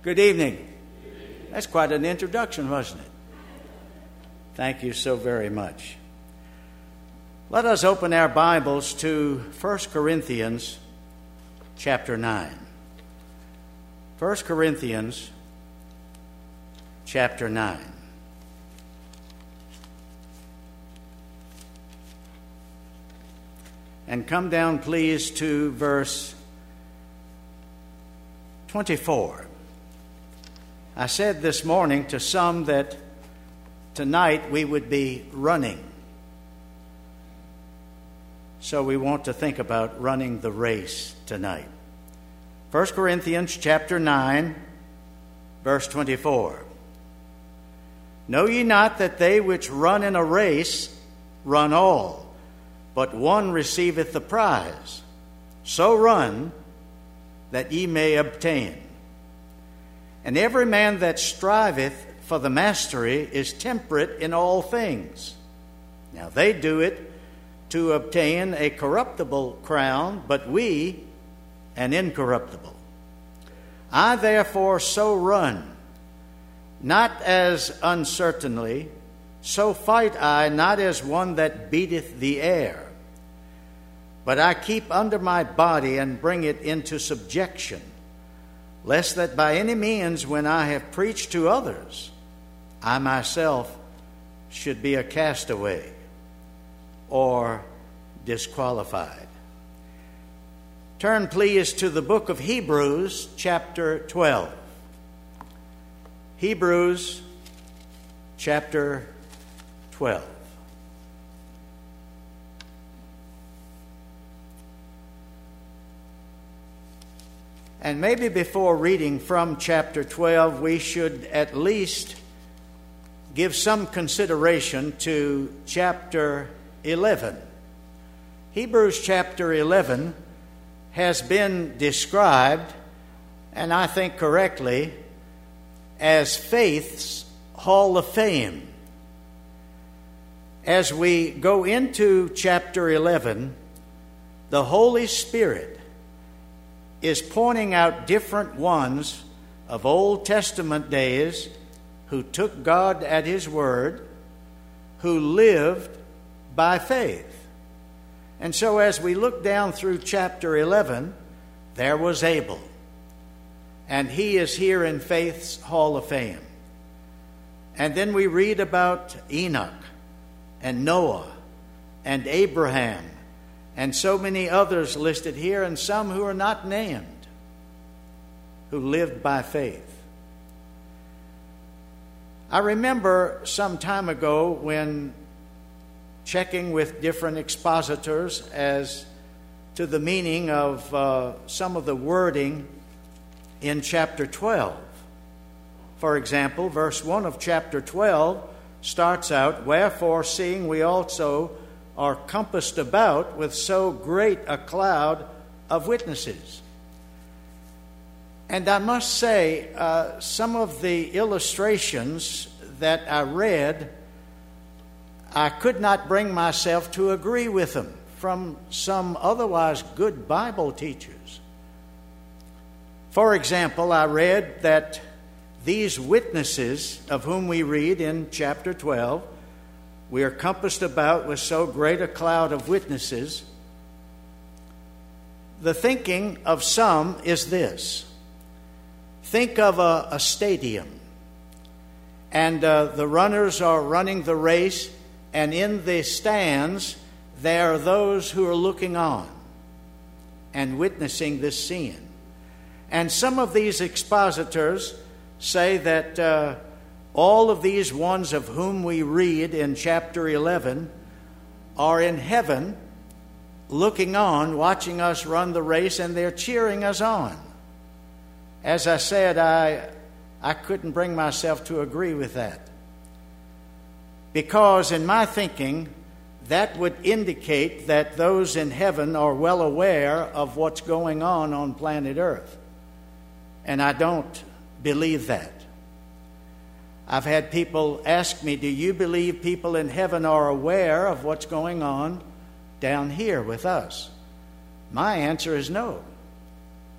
Good evening. That's quite an introduction, wasn't it? Thank you so very much. Let us open our Bibles to 1 Corinthians chapter 9. 1 Corinthians chapter 9. And come down, please, to verse 24. I said this morning to some that tonight we would be running. So we want to think about running the race tonight. 1 Corinthians chapter 9, verse 24. Know ye not that they which run in a race run all, but one receiveth the prize? So run, that ye may obtain. And every man that striveth for the mastery is temperate in all things. Now they do it to obtain a corruptible crown, but we an incorruptible. I therefore so run, not as uncertainly, so fight I not as one that beateth the air, but I keep under my body and bring it into subjection, lest that by any means, when I have preached to others, I myself should be a castaway or disqualified. Turn, please, to the book of Hebrews, chapter 12. Hebrews, chapter 12. And maybe before reading from chapter 12, we should at least give some consideration to chapter 11. Hebrews chapter 11 has been described, and I think correctly, as faith's hall of fame. As we go into chapter 11, the Holy Spirit is pointing out different ones of Old Testament days who took God at His word, who lived by faith. And so as we look down through chapter 11, there was Abel. And he is here in faith's hall of fame. And then we read about Enoch and Noah and Abraham and so many others listed here, and some who are not named, who lived by faith. I remember some time ago when checking with different expositors as to the meaning of some of the wording in chapter 12. For example, verse 1 of chapter 12 starts out, "Wherefore, seeing we also are compassed about with so great a cloud of witnesses." And I must say, some of the illustrations that I read, I could not bring myself to agree with them from some otherwise good Bible teachers. For example, I read that these witnesses of whom we read in chapter 12, we are compassed about with so great a cloud of witnesses. The thinking of some is this. Think of a stadium, and the runners are running the race, and in the stands there are those who are looking on and witnessing this scene. And some of these expositors say that all of these ones of whom we read in chapter 11 are in heaven looking on, watching us run the race, and they're cheering us on. As I said, I couldn't bring myself to agree with that. Because in my thinking, that would indicate that those in heaven are well aware of what's going on planet Earth. And I don't believe that. I've had people ask me, do you believe people in heaven are aware of what's going on down here with us? My answer is no.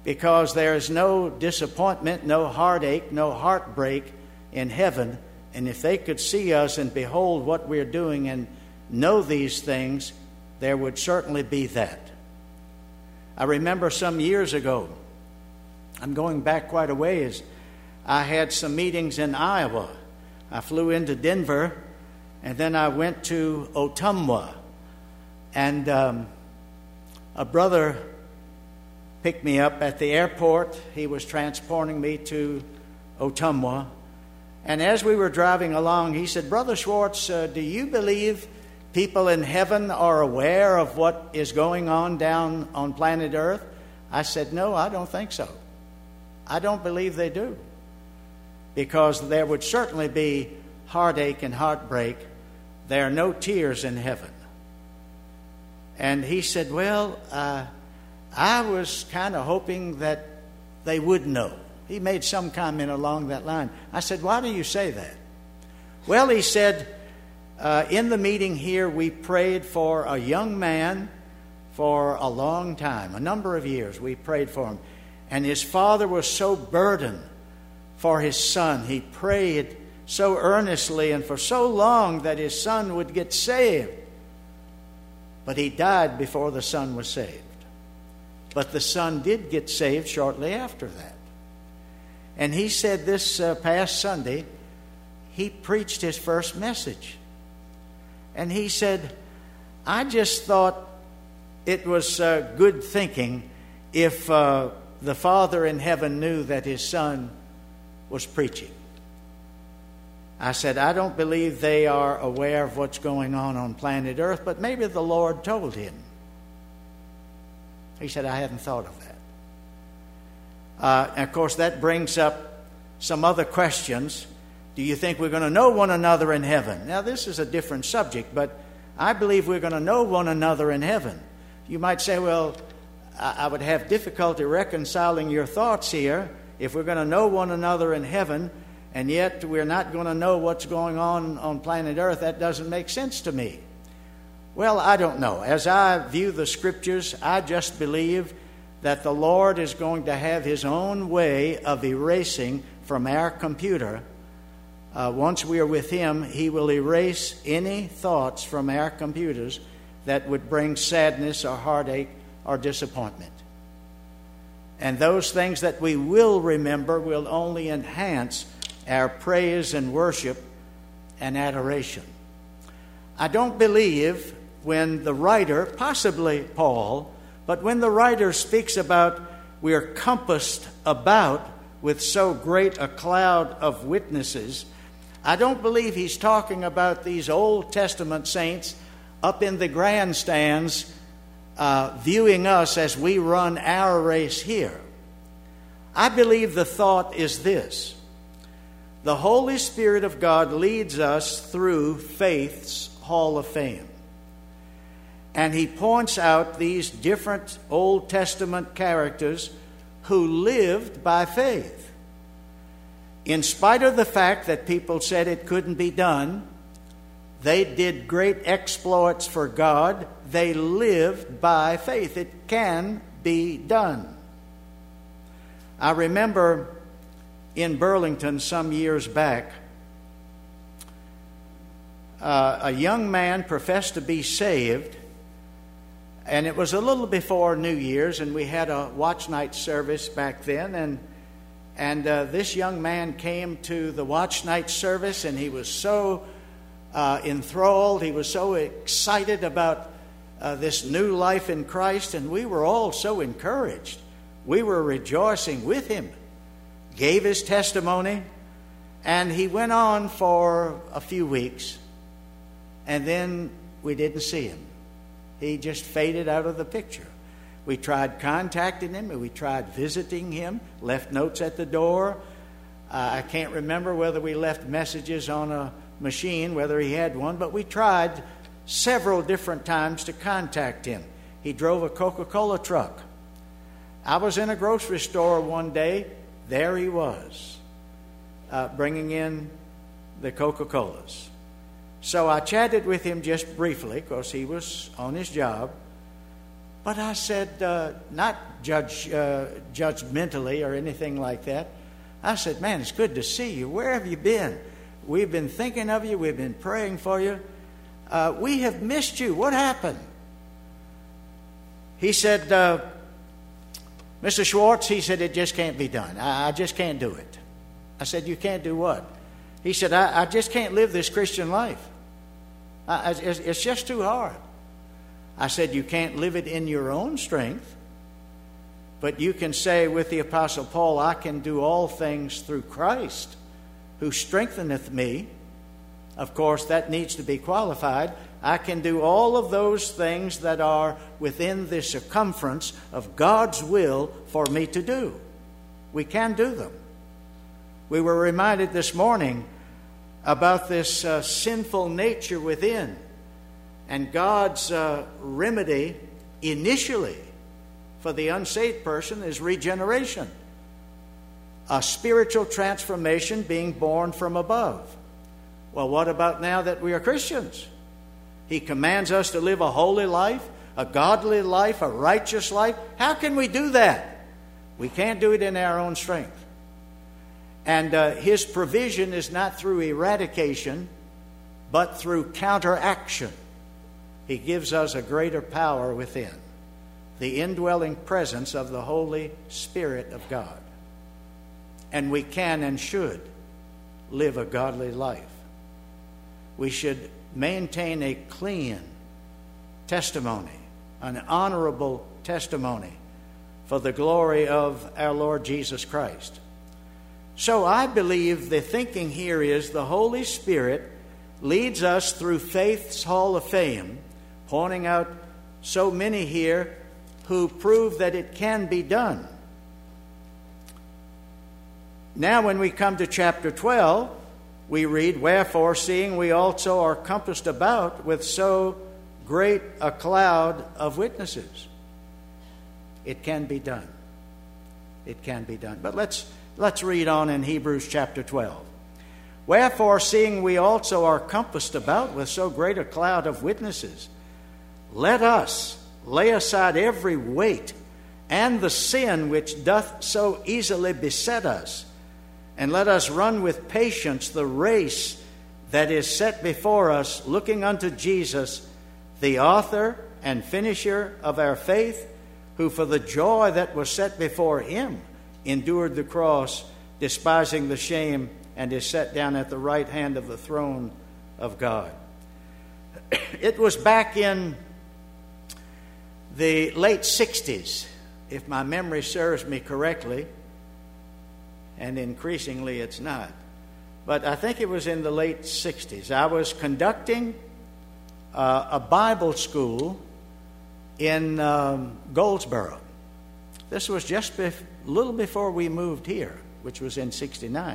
because there is no disappointment, no heartache, no heartbreak in heaven. And if they could see us and behold what we're doing and know these things, there would certainly be that. I remember some years ago, I'm going back quite a ways, I had some meetings in Iowa. I flew into Denver, and then I went to Ottumwa. And a brother picked me up at the airport. He was transporting me to Ottumwa. And as we were driving along, he said, "Brother Schwartz, do you believe people in heaven are aware of what is going on down on planet Earth?" I said, "No, I don't think so. I don't believe they do. Because there would certainly be heartache and heartbreak. There are no tears in heaven." And he said, "Well, I was kind of hoping that they would know." He made some comment along that line. I said, "Why do you say that?" Well, he said, in the meeting here, we prayed for a young man for a long time, a number of years. We prayed for him. And his father was so burdened for his son. He prayed so earnestly and for so long that his son would get saved. But he died before the son was saved. But the son did get saved shortly after that. And he said this past Sunday, he preached his first message. And he said, "I just thought it was good thinking if the Father in heaven knew that his son was preaching." I said, "I don't believe they are aware of what's going on planet Earth, but maybe the Lord told him." He said, "I hadn't thought of that." And of course, that brings up some other questions. Do you think we're going to know one another in heaven? Now, this is a different subject, but I believe we're going to know one another in heaven. You might say, "Well, I would have difficulty reconciling your thoughts here. If we're going to know one another in heaven, and yet we're not going to know what's going on planet Earth, that doesn't make sense to me." Well, I don't know. As I view the Scriptures, I just believe that the Lord is going to have his own way of erasing from our computer. Once we are with him, he will erase any thoughts from our computers that would bring sadness or heartache or disappointment. And those things that we will remember will only enhance our praise and worship and adoration. I don't believe when the writer, possibly Paul, but when the writer speaks about we are compassed about with so great a cloud of witnesses, I don't believe he's talking about these Old Testament saints up in the grandstands viewing us as we run our race here. I believe the thought is this: the Holy Spirit of God leads us through faith's hall of fame. And he points out these different Old Testament characters who lived by faith. In spite of the fact that people said it couldn't be done, they did great exploits for God. They lived by faith. It can be done. I remember in Burlington some years back, a young man professed to be saved, and it was a little before New Year's, and we had a watch night service back then, and this young man came to the watch night service, and he was so enthralled, he was so excited about this new life in Christ, and we were all so encouraged. We were rejoicing with him. Gave his testimony, and he went on for a few weeks, and then we didn't see him. He just faded out of the picture. We tried contacting him, and we tried visiting him, left notes at the door. I can't remember whether we left messages on a machine, whether he had one, but we tried several different times to contact him. He drove a Coca-Cola truck. I was in a grocery store one day. There he was, bringing in the Coca-Colas. So I chatted with him just briefly because he was on his job. But I said, not judgmentally or anything like that. I said, man, it's good to see you. Where have you been? We've been thinking of you. We've been praying for you. We have missed you. What happened? He said, Mr. Schwartz, he said, it just can't be done. I just can't do it. I said, you can't do what? He said, I just can't live this Christian life. It's just too hard. I said, you can't live it in your own strength, but you can say with the Apostle Paul, I can do all things through Christ, who strengtheneth me. Of course, that needs to be qualified. I can do all of those things that are within the circumference of God's will for me to do. We can do them. We were reminded this morning about this sinful nature within. And God's remedy initially for the unsaved person is regeneration, a spiritual transformation being born from above. Well, what about now that we are Christians? He commands us to live a holy life, a godly life, a righteous life. How can we do that? We can't do it in our own strength. And His provision is not through eradication, but through counteraction. He gives us a greater power within, the indwelling presence of the Holy Spirit of God. And we can and should live a godly life. We should maintain a clean testimony, an honorable testimony for the glory of our Lord Jesus Christ. So I believe the thinking here is the Holy Spirit leads us through faith's hall of fame, pointing out so many here who prove that it can be done. Now when we come to chapter 12, we read, wherefore, seeing we also are compassed about with so great a cloud of witnesses. It can be done. It can be done. But let's read on in Hebrews chapter 12. Wherefore, seeing we also are compassed about with so great a cloud of witnesses, let us lay aside every weight and the sin which doth so easily beset us, and let us run with patience the race that is set before us, looking unto Jesus, the author and finisher of our faith, who for the joy that was set before him endured the cross, despising the shame, and is set down at the right hand of the throne of God. It was back in the late 60s, if my memory serves me correctly, and increasingly it's not. But I think it was in the late 60s. I was conducting a Bible school in Goldsboro. This was just a little before we moved here, which was in 69.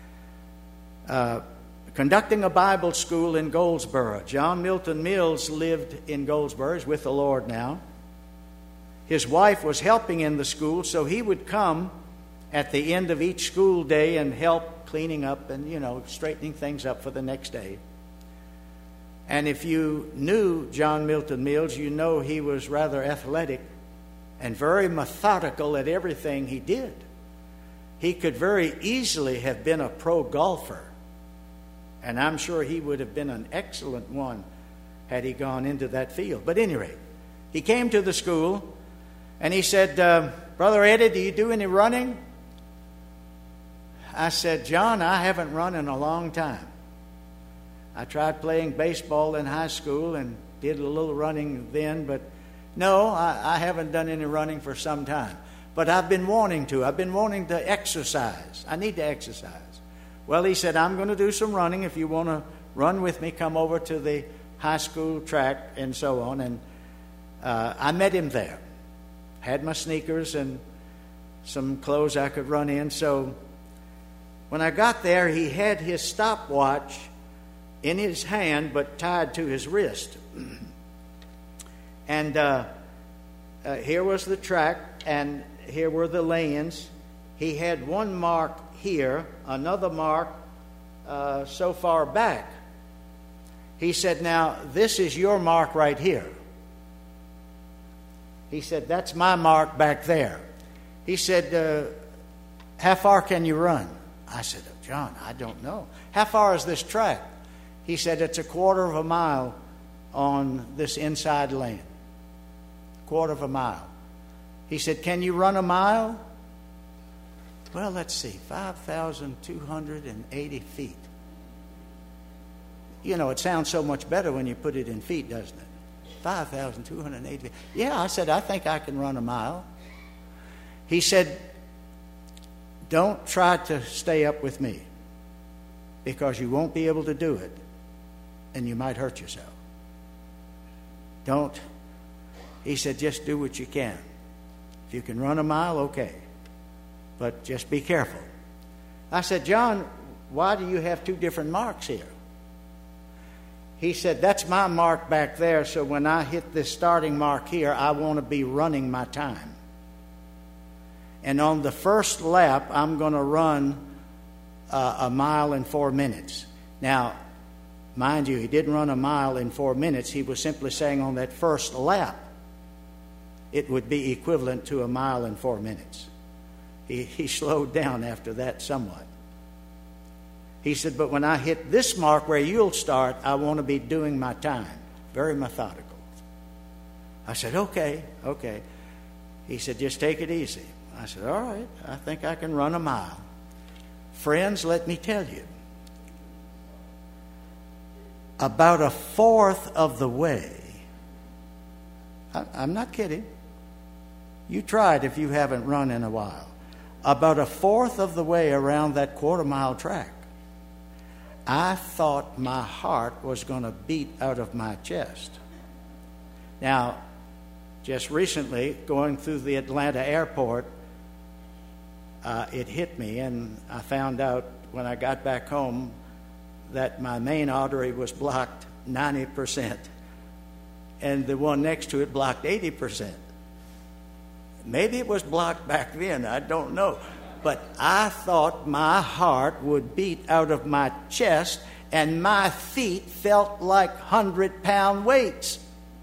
Conducting a Bible school in Goldsboro. John Milton Mills lived in Goldsboro. He's with the Lord now. His wife was helping in the school, so he would come at the end of each school day and help cleaning up and, straightening things up for the next day. And if you knew John Milton Mills, you know he was rather athletic and very methodical at everything he did. He could very easily have been a pro golfer, and I'm sure he would have been an excellent one had he gone into that field. But at any rate, he came to the school and he said, Brother Eddie, do you do any running? I said, John, I haven't run in a long time. I tried playing baseball in high school and did a little running then, but no, I haven't done any running for some time. But I've been wanting to. I've been wanting to exercise. I need to exercise. Well, he said, I'm going to do some running. If you want to run with me, come over to the high school track and so on. And I met him there. Had my sneakers and some clothes I could run in. So when I got there, he had his stopwatch in his hand but tied to his wrist. And here was the track, and here were the lanes. He had one mark here, another mark so far back. He said, now, this is your mark right here. He said, that's my mark back there. He said, how far can you run? I said, John, I don't know. How far is this track? He said, it's a 1/4 mile on this inside lane. 1/4 mile. He said, can you run a mile? Well, let's see, 5,280 feet. You know, it sounds so much better when you put it in feet, doesn't it? 5,280 feet. Yeah, I said, I think I can run a mile. He said, don't try to stay up with me, because you won't be able to do it, and you might hurt yourself. Don't. He said, just do what you can. If you can run a mile, okay. But just be careful. I said, John, why do you have 2 different marks here? He said, that's my mark back there, so when I hit this starting mark here, I want to be running my time. And on the first lap, I'm going to run a mile in 4 minutes. Now, mind you, he didn't run a mile in 4 minutes. He was simply saying on that first lap, it would be equivalent to a mile in 4 minutes. He slowed down after that somewhat. He said, but when I hit this mark where you'll start, I want to be doing my time. Very methodical. I said, okay. He said, just take it easy. I said, all right, I think I can run a mile. Friends, let me tell you, about 1/4 of the way, I'm not kidding. You try it if you haven't run in a while. About 1/4 of the way around that 1/4 mile track, I thought my heart was going to beat out of my chest. Now, just recently, going through the Atlanta airport, it hit me, and I found out when I got back home that my main artery was blocked 90%, and the one next to it blocked 80%. Maybe it was blocked back then, I don't know. But I thought my heart would beat out of my chest, and my feet felt like 100-pound weights.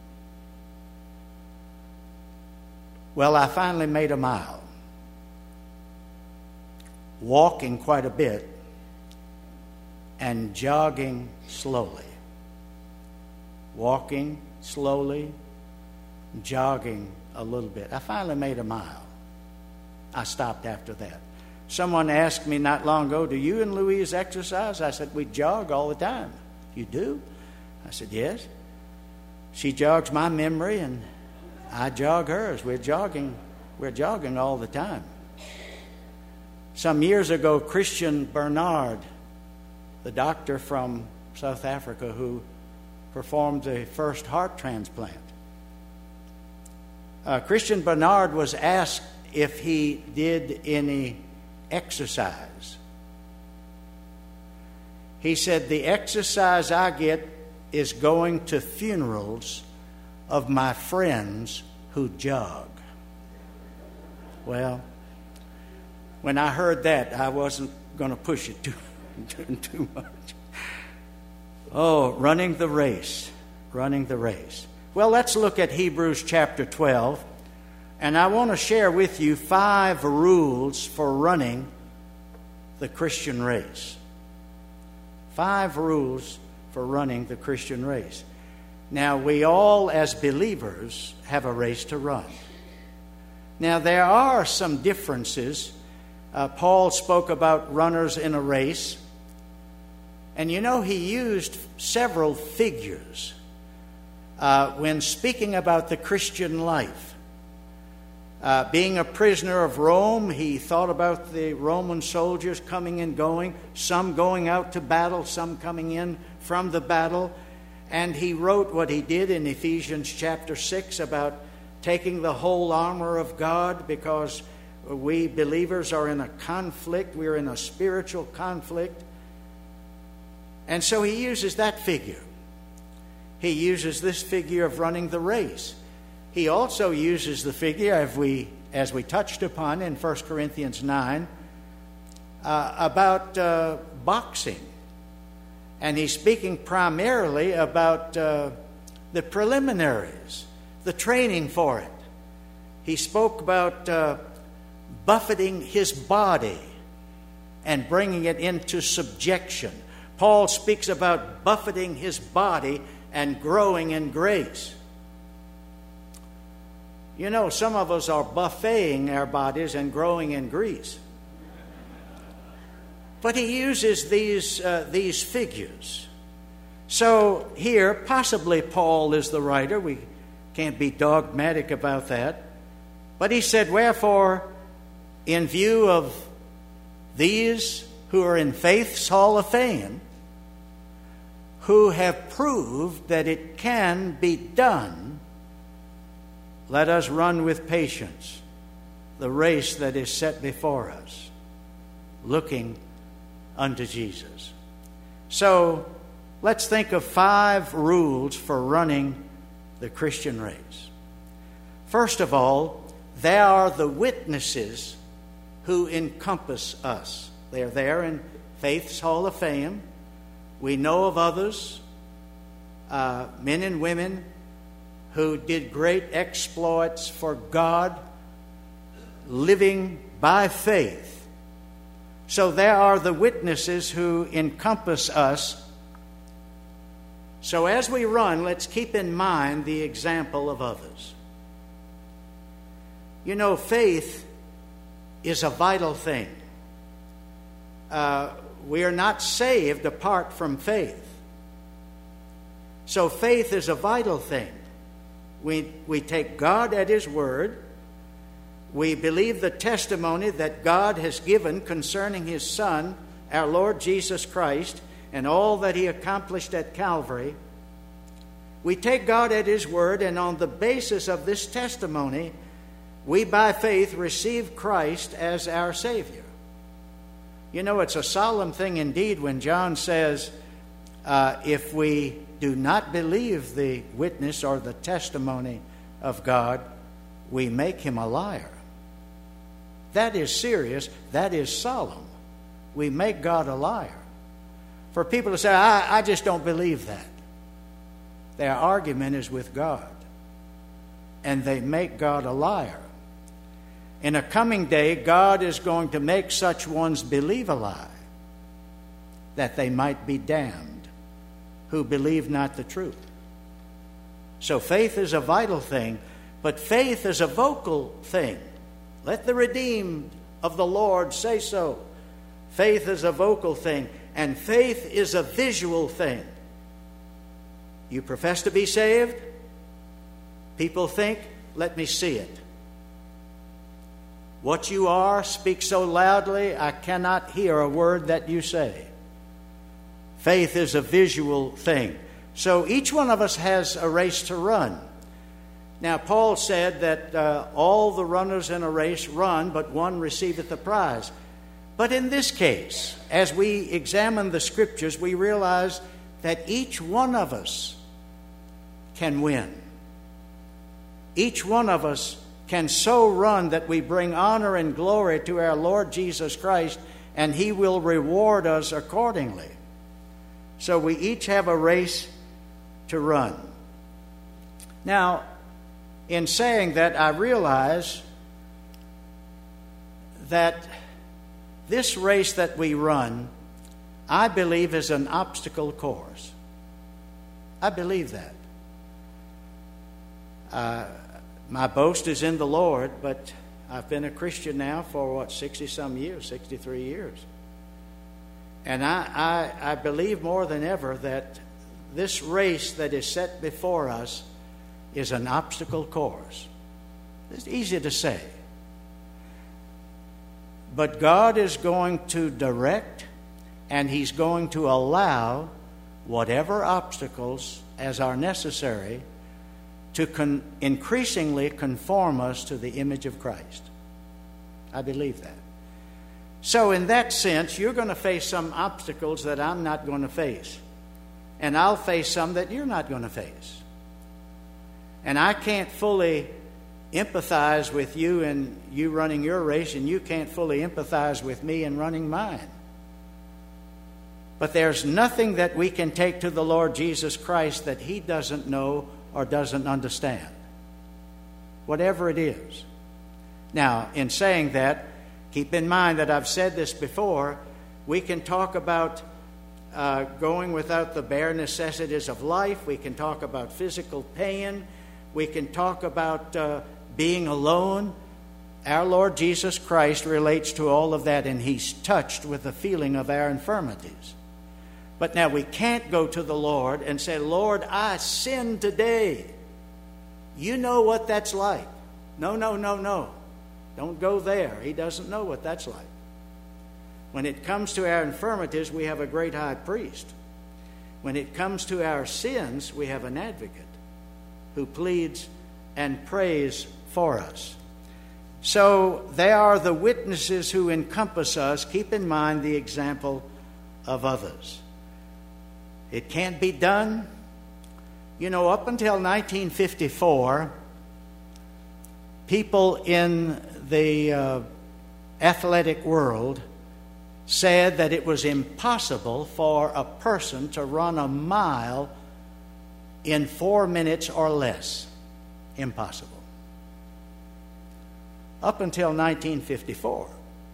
Well, I finally made a mile, walking quite a bit and jogging slowly. Walking slowly, jogging a little bit. I finally made a mile. I stopped after that. Someone asked me not long ago, do you and Louise exercise? I said, we jog all the time. You do? I said, yes. She jogs my memory and I jog hers. We're jogging all the time. Some years ago, Christian Bernard, the doctor from South Africa who performed the first heart transplant, Christian Bernard was asked if he did any exercise. He said, the exercise I get is going to funerals of my friends who jog. Well, when I heard that, I wasn't going to push it too much. Oh, running the race. Well, let's look at Hebrews chapter 12. And I want to share with you 5 rules for running the Christian race. 5 rules for running the Christian race. Now, we all, as believers, have a race to run. Now, there are some differences. Paul spoke about runners in a race. And you know, he used several figures when speaking about the Christian life. Being a prisoner of Rome, he thought about the Roman soldiers coming and going, some going out to battle, some coming in from the battle. And he wrote what he did in Ephesians chapter 6 about taking the whole armor of God, because we believers are in a conflict. We're in a spiritual conflict. And so he uses that figure. He uses this figure of running the race. He also uses the figure, as we touched upon in 1 Corinthians 9, about boxing. And he's speaking primarily about the preliminaries, the training for it. He spoke about buffeting his body and bringing it into subjection. Paul speaks about buffeting his body and growing in grace. You know, some of us are buffeting our bodies and growing in grease. But he uses these figures. So here, possibly Paul is the writer. We can't be dogmatic about that. But he said, wherefore, in view of these who are in faith's hall of fame, who have proved that it can be done, let us run with patience the race that is set before us, looking unto Jesus. So let's think of 5 rules for running the Christian race. First of all, there are the witnesses who encompass us. They're there in Faith's Hall of Fame. We know of others, men and women who did great exploits for God, living by faith. So there are the witnesses who encompass us. So as we run, let's keep in mind the example of others. You know, faith is a vital thing. We are not saved apart from faith. So faith is a vital thing. We take God at His word. We believe the testimony that God has given concerning His Son, our Lord Jesus Christ, and all that He accomplished at Calvary. We take God at His word, and on the basis of this testimony, we by faith receive Christ as our Savior. You know, it's a solemn thing indeed when John says, if we do not believe the witness or the testimony of God, we make Him a liar. That is serious. That is solemn. We make God a liar. For people to say, I just don't believe that, their argument is with God. And they make God a liar. In a coming day, God is going to make such ones believe a lie, that they might be damned, who believe not the truth. So faith is a vital thing, but faith is a vocal thing. Let the redeemed of the Lord say so. Faith is a vocal thing, and faith is a visual thing. You profess to be saved? People think, let me see it. What you are speaks so loudly, I cannot hear a word that you say. Faith is a visual thing. So each one of us has a race to run. Now, Paul said that all the runners in a race run, but one receiveth the prize. But in this case, as we examine the Scriptures, we realize that each one of us can win. Each one of us can so run that we bring honor and glory to our Lord Jesus Christ, and He will reward us accordingly. So we each have a race to run. Now, in saying that, I realize that this race that we run, I believe, is an obstacle course. I believe that. My boast is in the Lord, but I've been a Christian now for 60-some years, 63 years. And I believe more than ever that this race that is set before us is an obstacle course. It's easy to say. But God is going to direct, and He's going to allow whatever obstacles as are necessary to increasingly conform us to the image of Christ. I believe that. So in that sense, you're going to face some obstacles that I'm not going to face. And I'll face some that you're not going to face. And I can't fully empathize with you in you running your race, and you can't fully empathize with me in running mine. But there's nothing that we can take to the Lord Jesus Christ that He doesn't know or doesn't understand. Whatever it is. Now, in saying that, keep in mind that I've said this before. We can talk about going without the bare necessities of life. We can talk about physical pain. We can talk about being alone. Our Lord Jesus Christ relates to all of that, and He's touched with the feeling of our infirmities. But now we can't go to the Lord and say, Lord, I sinned today. You know what that's like. No. Don't go there. He doesn't know what that's like. When it comes to our infirmities, we have a great high priest. When it comes to our sins, we have an advocate who pleads and prays for us. So they are the witnesses who encompass us. Keep in mind the example of others. It can't be done. You know, up until 1954, people in the athletic world said that it was impossible for a person to run a mile in 4 minutes or less. Impossible. Up until 1954.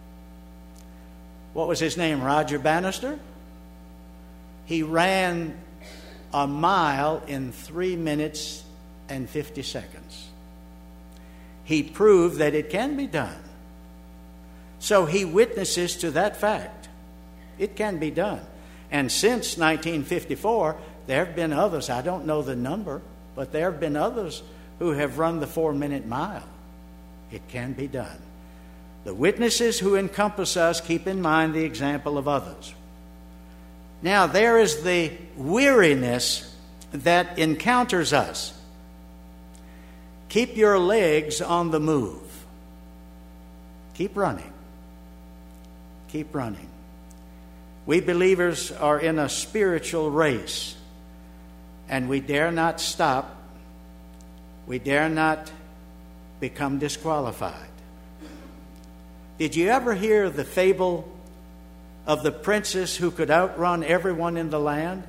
What was his name? Roger Bannister? He ran a mile in 3 minutes and 50 seconds. He proved that it can be done. So he witnesses to that fact. It can be done. And since 1954, there have been others. I don't know the number, but there have been others who have run the 4-minute mile. It can be done. The witnesses who encompass us, keep in mind the example of others. Now, there is the weariness that encounters us. Keep your legs on the move. Keep running. Keep running. We believers are in a spiritual race, and we dare not stop. We dare not become disqualified. Did you ever hear the fable of the princess who could outrun everyone in the land?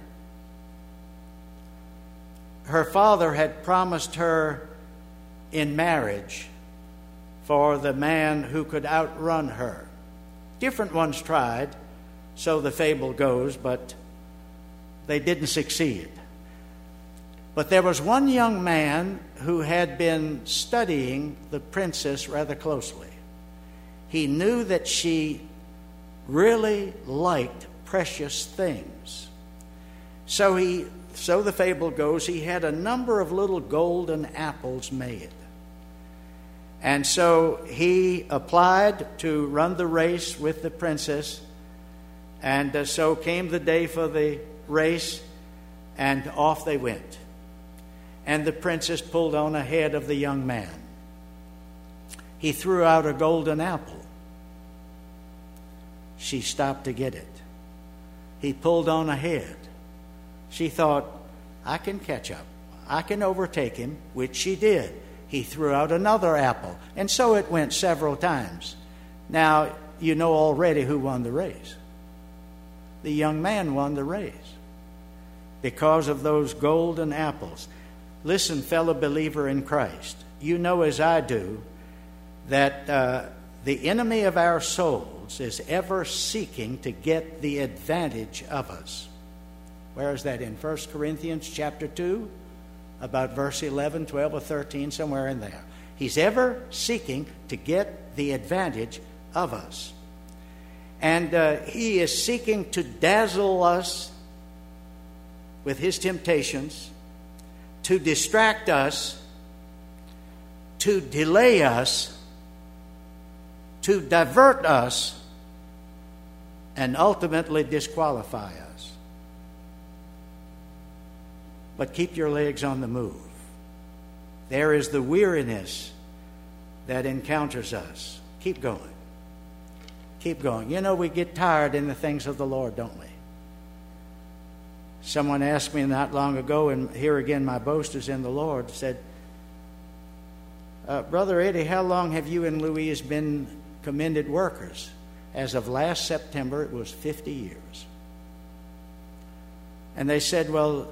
Her father had promised her in marriage for the man who could outrun her. Different ones tried, so the fable goes, but they didn't succeed. But there was one young man who had been studying the princess rather closely. He knew that she really liked precious things. So the fable goes, he had a number of little golden apples made. And so he applied to run the race with the princess. And so came the day for the race, and off they went. And the princess pulled on ahead of the young man. He threw out a golden apple. She stopped to get it. He pulled on ahead. She thought, I can catch up. I can overtake him, which she did. He threw out another apple. And so it went several times. Now, you know already who won the race. The young man won the race because of those golden apples. Listen, fellow believer in Christ, you know as I do that the enemy of our souls is ever seeking to get the advantage of us. Where is that? In 1 Corinthians chapter 2, about verse 11, 12, or 13, somewhere in there. He's ever seeking to get the advantage of us. And he is seeking to dazzle us with his temptations, to distract us, to delay us, to divert us, and ultimately disqualify us. But keep your legs on the move. There is the weariness that encounters us. Keep going. Keep going. You know, we get tired in the things of the Lord, don't we? Someone asked me not long ago, and here again my boast is in the Lord, said, Brother Eddie, how long have you and Louise been commended workers? As of last September, it was 50 years. And they said, well,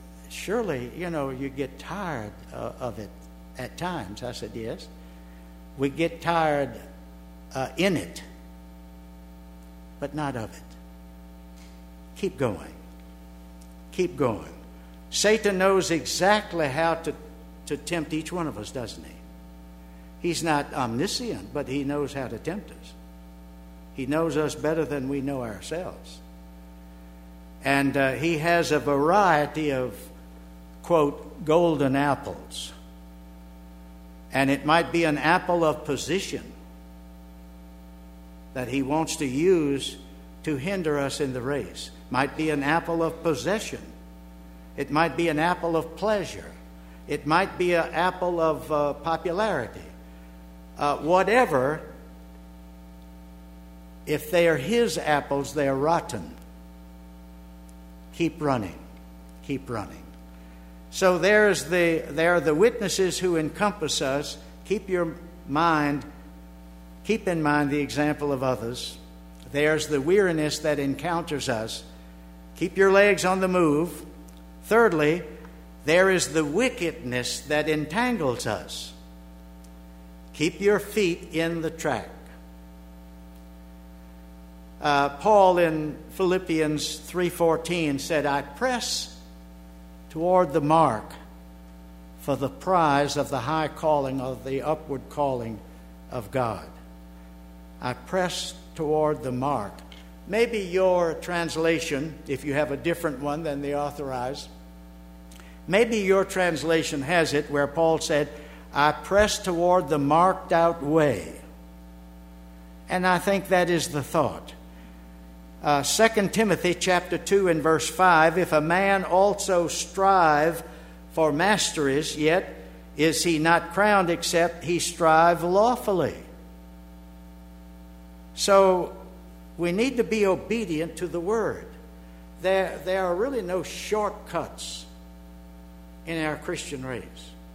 surely, you know, you get tired of it at times. I said, yes. We get tired in it, but not of it. Keep going. Keep going. Satan knows exactly how to tempt each one of us, doesn't he? He's not omniscient, but he knows how to tempt us. He knows us better than we know ourselves. And he has a variety of, quote, golden apples. And it might be an apple of position that he wants to use to hinder us in the race. Might be an apple of possession. It might be an apple of pleasure. It might be an apple of popularity. Whatever, if they are his apples, they are rotten. Keep running. Keep running. So there are the witnesses who encompass us. Keep in mind the example of others. There's the weariness that encounters us. Keep your legs on the move. Thirdly, there is the wickedness that entangles us. Keep your feet in the track. Paul in Philippians 3:14 said, I press toward the mark for the prize of the high calling, of the upward calling of God. I press toward the mark. Maybe your translation, if you have a different one than the authorized, maybe your translation has it where Paul said, I press toward the marked out way. And I think that is the thought. 2 Timothy chapter 2 and verse 5, if a man also strive for masteries, yet is he not crowned except he strive lawfully. So we need to be obedient to the word. There are really no shortcuts in our Christian race.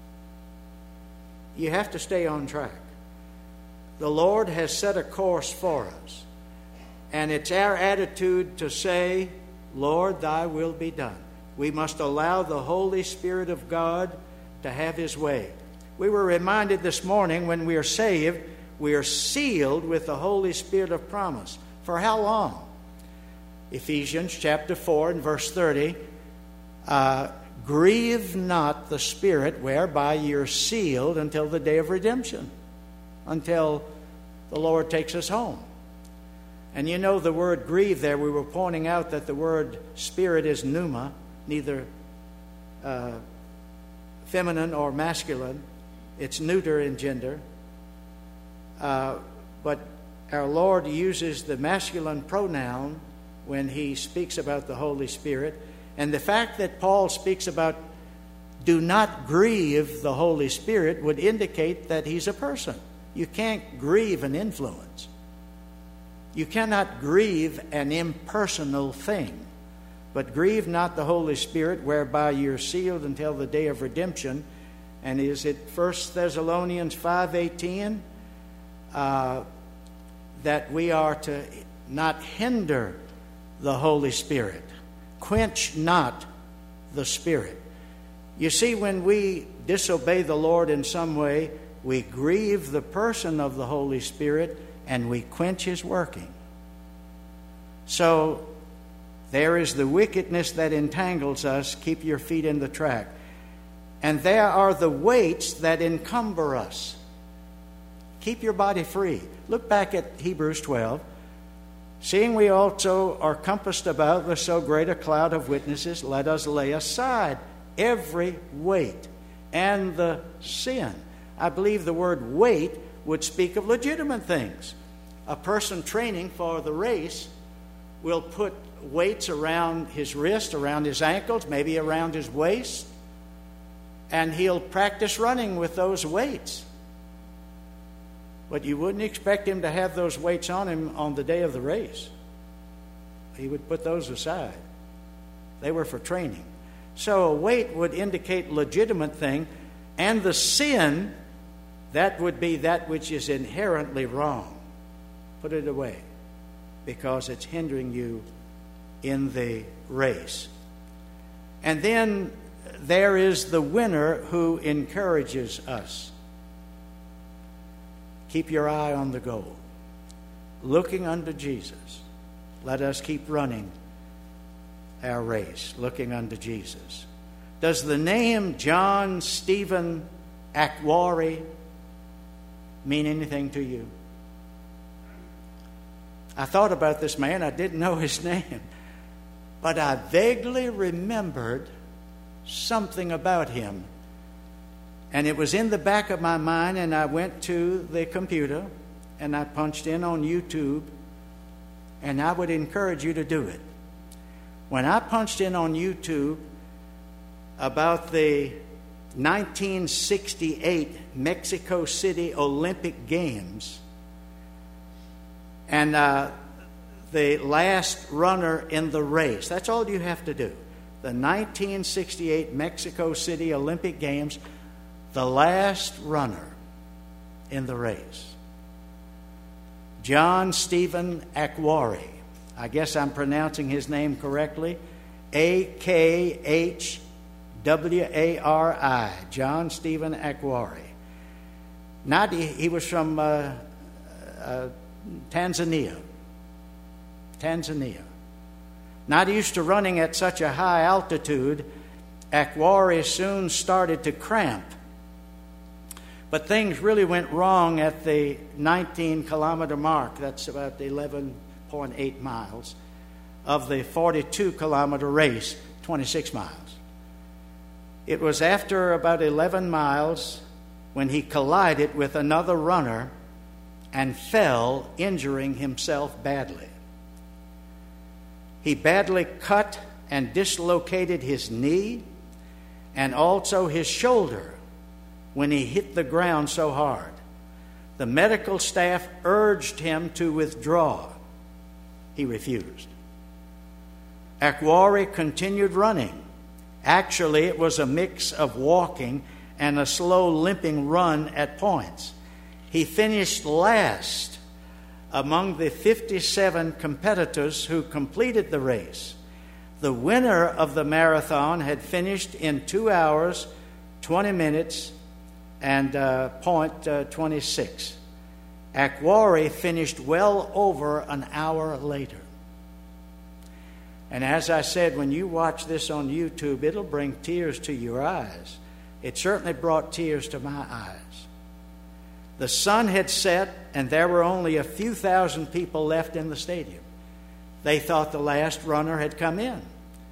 You have to stay on track. The Lord has set a course for us. And it's our attitude to say, Lord, thy will be done. We must allow the Holy Spirit of God to have his way. We were reminded this morning when we are saved, we are sealed with the Holy Spirit of promise. For how long? Ephesians chapter 4 and verse 30, grieve not the Spirit whereby you're sealed until the day of redemption, until the Lord takes us home. And you know the word grieve there, we were pointing out that the word spirit is pneuma, neither feminine or masculine. It's neuter in gender. But our Lord uses the masculine pronoun when he speaks about the Holy Spirit. And the fact that Paul speaks about do not grieve the Holy Spirit would indicate that he's a person. You can't grieve an influence. You cannot grieve an impersonal thing. But grieve not the Holy Spirit, whereby you're sealed until the day of redemption. And is it 1 Thessalonians 5:18 that we are to not hinder the Holy Spirit? Quench not the Spirit. You see, when we disobey the Lord in some way, we grieve the person of the Holy Spirit and we quench his working. So there is the wickedness that entangles us. Keep your feet in the track. And there are the weights that encumber us. Keep your body free. Look back at Hebrews 12. Seeing we also are compassed about with so great a cloud of witnesses, let us lay aside every weight and the sin. I believe the word weight would speak of legitimate things. A person training for the race will put weights around his wrist, around his ankles, maybe around his waist, and he'll practice running with those weights. But you wouldn't expect him to have those weights on him on the day of the race. He would put those aside. They were for training. So a weight would indicate legitimate thing, and the sin, that would be that which is inherently wrong. Put it away, because it's hindering you in the race. And then there is the winner who encourages us. Keep your eye on the goal. Looking unto Jesus. Let us keep running our race, looking unto Jesus. Does the name John Stephen Akhwari mean anything to you? I thought about this man. I didn't know his name. But I vaguely remembered something about him. And it was in the back of my mind, and I went to the computer, and I punched in on YouTube, and I would encourage you to do it. When I punched in on YouTube about the 1968 Mexico City Olympic Games, and the last runner in the race. That's all you have to do. The 1968 Mexico City Olympic Games, the last runner in the race. John Stephen Akhwari. I guess I'm pronouncing his name correctly. Akhwari. John Stephen Akhwari. He was from Tanzania. Not used to running at such a high altitude, Akhwari soon started to cramp. But things really went wrong at the 19-kilometer mark. That's about 11.8 miles of the 42-kilometer race, 26 miles. It was after about 11 miles when he collided with another runner and fell, injuring himself badly. He badly cut and dislocated his knee and also his shoulder when he hit the ground so hard. The medical staff urged him to withdraw. He refused. Akhwari continued running. Actually, it was a mix of walking and a slow limping run at points. He finished last among the 57 competitors who completed the race. The winner of the marathon had finished in 2 hours, 20 minutes, and .26. Akhwari finished well over an hour later. And as I said, when you watch this on YouTube, it'll bring tears to your eyes. It certainly brought tears to my eyes. The sun had set, and there were only a few thousand people left in the stadium. They thought the last runner had come in.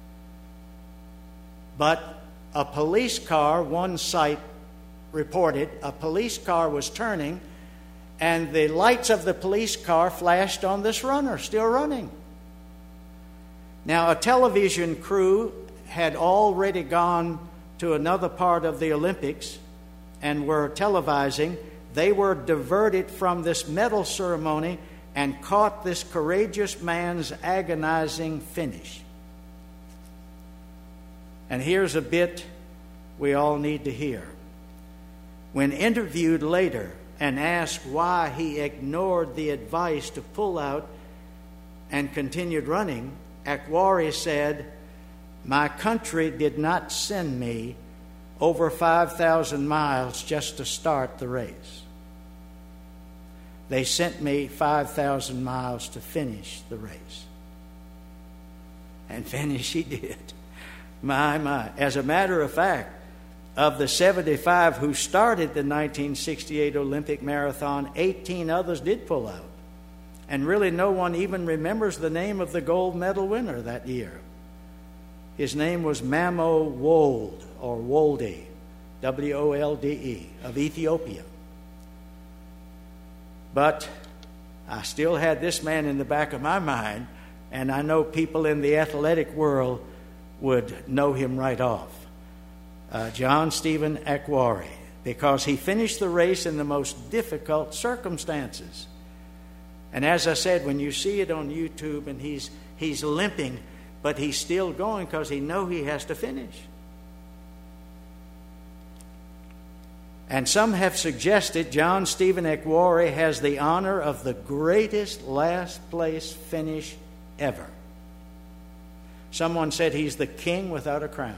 But a police car, one site reported, a police car was turning, and the lights of the police car flashed on this runner, still running. Now, a television crew had already gone to another part of the Olympics and were televising. They were diverted from this medal ceremony and caught this courageous man's agonizing finish. And here's a bit we all need to hear. When interviewed later and asked why he ignored the advice to pull out and continued running, Akhwari said, "My country did not send me over 5,000 miles just to start the race. They sent me 5,000 miles to finish the race." And finish he did. My. As a matter of fact, of the 75 who started the 1968 Olympic marathon, 18 others did pull out. And really no one even remembers the name of the gold medal winner that year. His name was Mamo Wolde, or Wolde, W-O-L-D-E, of Ethiopia. But I still had this man in the back of my mind, and I know people in the athletic world would know him right off. John Stephen Akhwari, because he finished the race in the most difficult circumstances. And as I said, when you see it on YouTube and he's limping, but he's still going because he knows he has to finish. And some have suggested John Stephen Akhwari has the honor of the greatest last place finish ever. Someone said he's the king without a crown.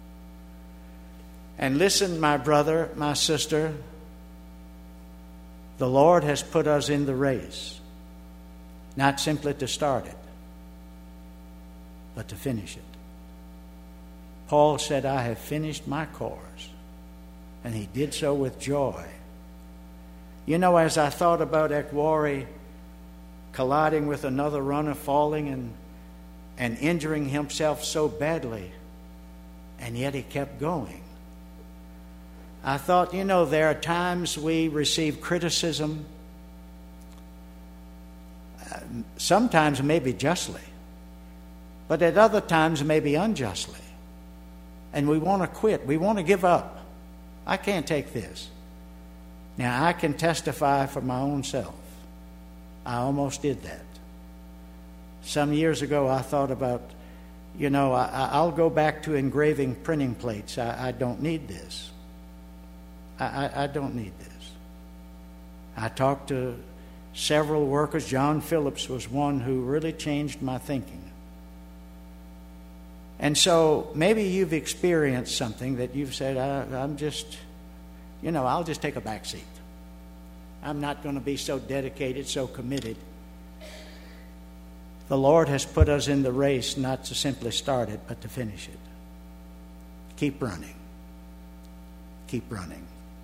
And listen, my brother, my sister, The Lord has put us in the race, not simply to start it, but to finish it. Paul said, I have finished my course, and he did so with joy. You know, as I thought about Ekwari colliding with another runner, falling and injuring himself so badly, and yet he kept going, I thought, you know, there are times we receive criticism, sometimes maybe justly, but at other times maybe unjustly. And we want to quit. We want to give up. I can't take this. Now, I can testify for my own self. I almost did that. Some years ago, I thought about, you know, I'll go back to engraving printing plates. I don't need this. I don't need this. I talked to several workers. John Phillips was one who really changed my thinking. And so maybe you've experienced something that you've said, I'm just, you know, I'll just take a back seat. I'm not going to be so dedicated, so committed. The Lord has put us in the race not to simply start it, but to finish it. Keep running. Keep running.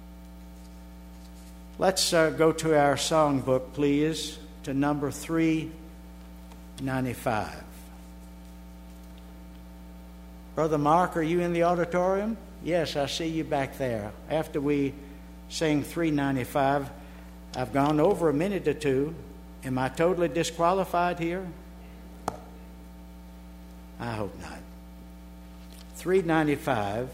Let's go to our songbook, please, to number 395. Brother Mark, are you in the auditorium? Yes, I see you back there. After we sing 395, I've gone over a minute or two. Am I totally disqualified here? I hope not. 395.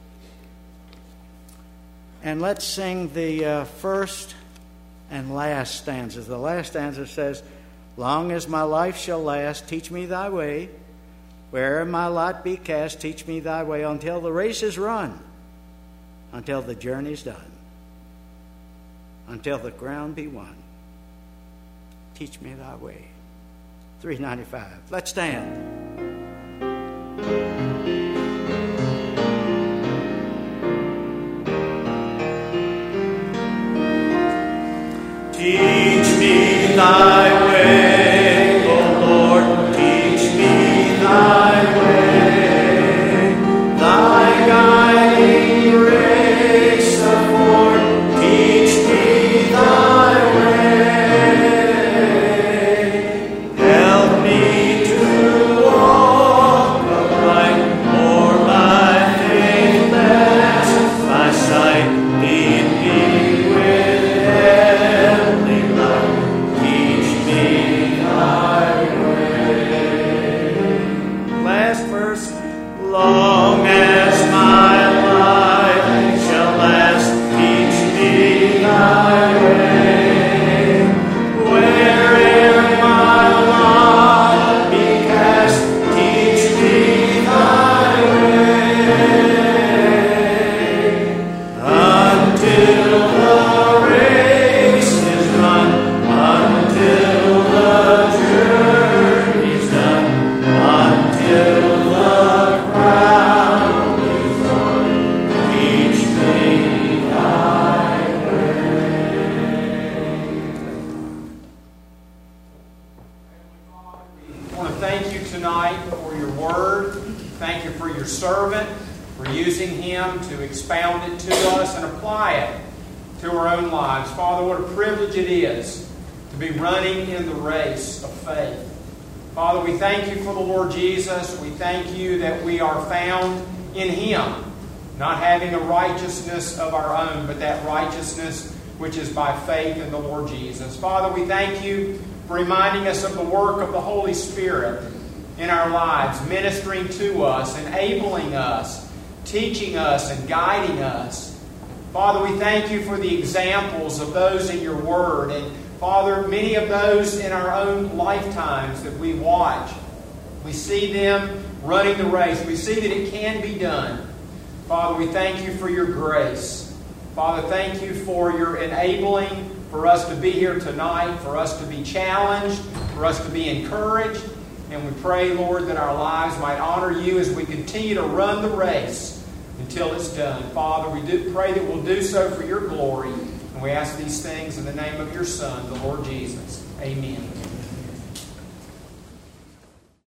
And let's sing the first and last stanzas. The last stanza says, long as my life shall last, teach me thy way. Where'er my lot be cast, teach me thy way until the race is run, until the journey's done, until the crown be won. Teach me thy way. 395. Let's stand. Teach me thy way, O Lord, teach me thy way, thy guiding grace afford, teach me thy way. Help me to walk upright, for my faith less, my sight lead me with heavenly light. Teach me thy way. Last verse. Long as my life shall last, teach me thy way. Where'er my lot be cast, teach me thy way. Until the race is run, until the journey's done, until the crown is won, teach me thy I want to thank you tonight for your word. Thank you for your servant, for using him to expound it to us and apply it to our own lives. Father, what a privilege it is to be running in the race of faith. Father, we thank you for the Lord Jesus. We thank you that we are found in him, not having a righteousness of our own, but that righteousness which is by faith in the Lord Jesus. Father, we thank you for reminding us of the work of the Holy Spirit in our lives, ministering to us, enabling us, teaching us, and guiding us. Father, we thank you for the examples of those in your word. And Father, many of those in our own lifetimes that we watch, we see them running the race. We see that it can be done. Father, we thank you for your grace. Father, thank you for your enabling for us to be here tonight, for us to be challenged, for us to be encouraged. And we pray, Lord, that our lives might honor you as we continue to run the race until it's done. Father, we do pray that we'll do so for your glory. And we ask these things in the name of your Son, the Lord Jesus. Amen.